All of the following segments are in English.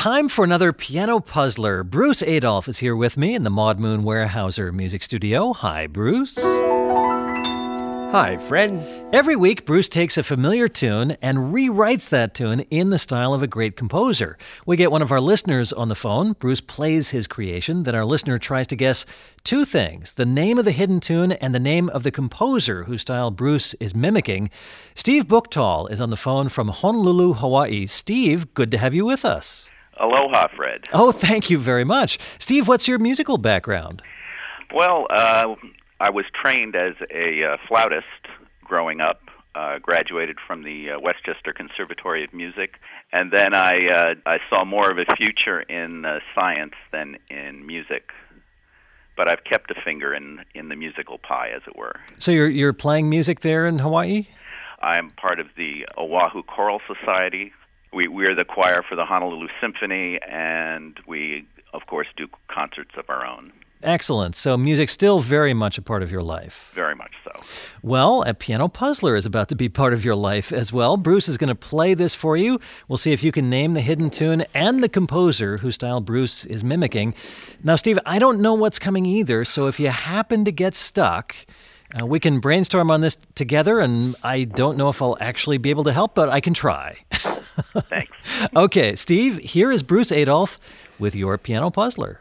time for another piano puzzler. Bruce Adolphe is here with me in the Maud Moon Weyerhaeuser Music Studio. Hi, Bruce. Hi, Fred. Every week, Bruce takes a familiar tune and rewrites that tune in the style of a great composer. We get one of our listeners on the phone. Bruce plays his creation. Then our listener tries to guess two things: the name of the hidden tune and the name of the composer whose style Bruce is mimicking. Steve Buchtal is on the phone from Honolulu, Hawaii. Steve, good to have you with us. Aloha, Fred. Oh, thank you very much. Steve, what's your musical background? Well, I was trained as a flautist growing up, graduated from the Westchester Conservatory of Music, and then I saw more of a future in science than in music. But I've kept a finger in the musical pie, as it were. So you're playing music there in Hawaii? I'm part of the Oahu Choral Society. We're the choir for the Honolulu Symphony, and we, of course, do concerts of our own. Excellent. So music's still very much a part of your life. Very much so. Well, a piano puzzler is about to be part of your life as well. Bruce is going to play this for you. We'll see if you can name the hidden tune and the composer whose style Bruce is mimicking. Now, Steve, I don't know what's coming either, so if you happen to get stuck, we can brainstorm on this together, and I don't know if I'll actually be able to help, but I can try. Thanks. Okay, Steve, here is Bruce Adolphe with your piano puzzler.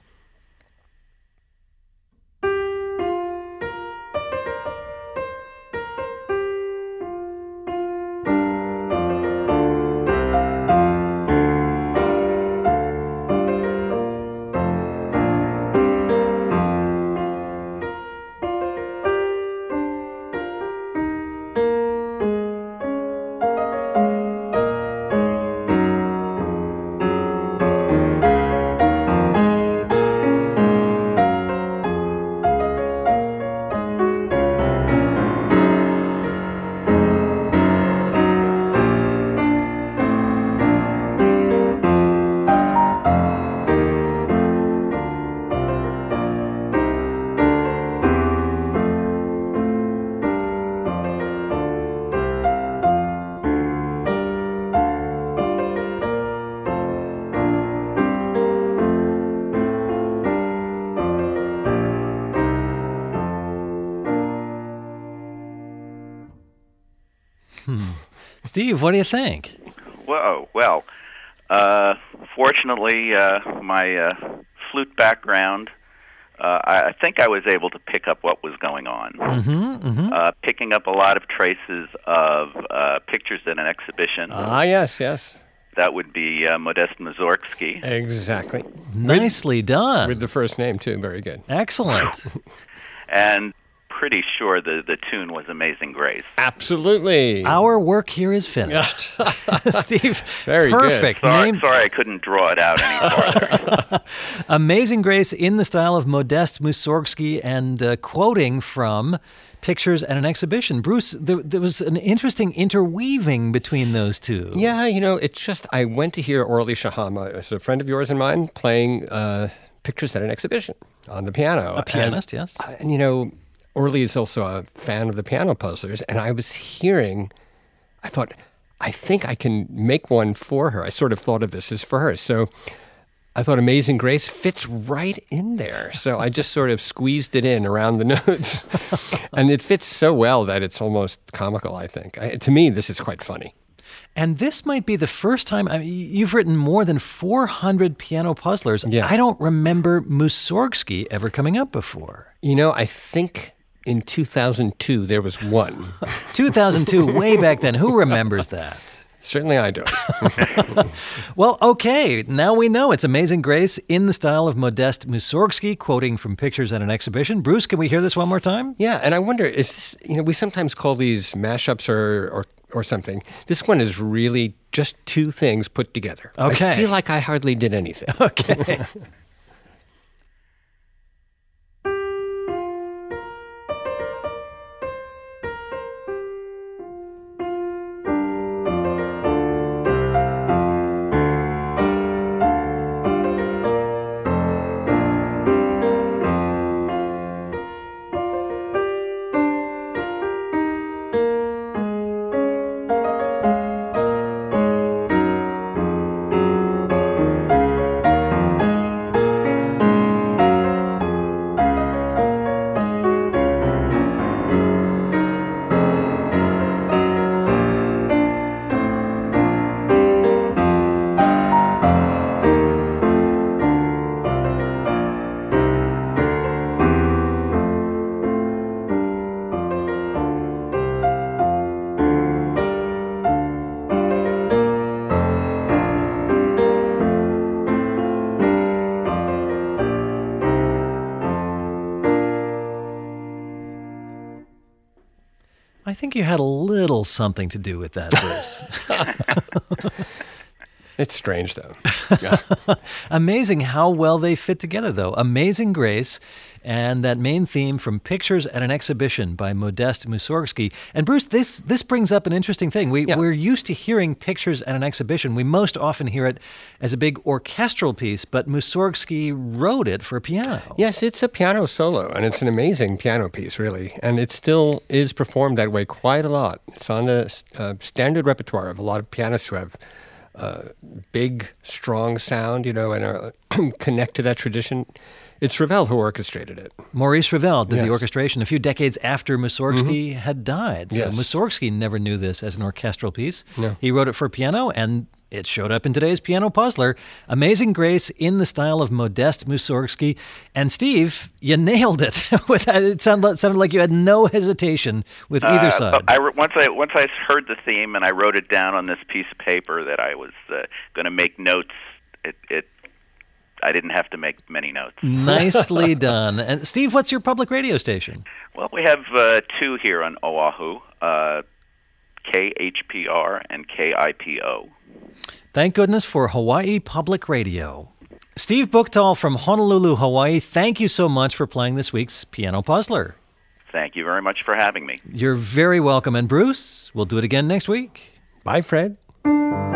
Steve, what do you think? Whoa, well, fortunately, my flute background, I think I was able to pick up what was going on. Picking up a lot of traces of pictures in an exhibition. Yes. That would be Modest Mussorgsky. Exactly. Nicely done. With the first name, too. Very good. Excellent. And pretty sure the tune was Amazing Grace. Absolutely. Our work here is finished. Steve, very perfect. Good. Sorry I couldn't draw it out any farther. Amazing Grace in the style of Modest Mussorgsky and quoting from Pictures at an Exhibition. Bruce, there was an interesting interweaving between those two. Yeah, it's just, I went to hear Orly Shahama, as a friend of yours and mine, playing Pictures at an Exhibition on the piano. A pianist, yes. And Orly is also a fan of the piano puzzlers, and I was hearing, I thought, I think I can make one for her. I sort of thought of this as for her. So I thought Amazing Grace fits right in there. So I just sort of squeezed it in around the notes. And it fits so well that it's almost comical, I think. To me, this is quite funny. And this might be the first time, you've written more than 400 piano puzzlers. Yeah. I don't remember Mussorgsky ever coming up before. I think in 2002 there was one. 2002, way back then. Who remembers that? Certainly I don't. Well, okay, now we know it's Amazing Grace in the style of Modest Mussorgsky, quoting from Pictures at an Exhibition. Bruce, can we hear this one more time? Yeah, and I wonder, is this, we sometimes call these mashups or something. This one is really just two things put together. Okay. I feel like I hardly did anything. Okay. think you had a little something to do with that, Bruce. It's strange, though. Amazing how well they fit together, though. Amazing Grace and that main theme from Pictures at an Exhibition by Modest Mussorgsky. And Bruce, this brings up an interesting thing. We're used to hearing Pictures at an Exhibition. We most often hear it as a big orchestral piece, but Mussorgsky wrote it for piano. Yes, it's a piano solo, and it's an amazing piano piece, really. And it still is performed that way quite a lot. It's on the standard repertoire of a lot of pianists who have big, strong sound, and are connect to that tradition. It's Ravel who orchestrated it. Maurice Ravel did the orchestration a few decades after Mussorgsky had died. So Yes. Mussorgsky never knew this as an orchestral piece. No. He wrote it for piano, and it showed up in today's Piano Puzzler. Amazing Grace in the style of Modest Mussorgsky. And Steve, you nailed it with that. It sounded like you had no hesitation with either side. Once I heard the theme and I wrote it down on this piece of paper that I was going to make notes, I didn't have to make many notes. Nicely done. And Steve, what's your public radio station? Well, we have two here on Oahu, KHPR and KIPO. Thank goodness for Hawaii Public Radio. Steve Buchtal from Honolulu, Hawaii, thank you so much for playing this week's Piano Puzzler. Thank you very much for having me. You're very welcome. And Bruce, we'll do it again next week. Bye, Fred.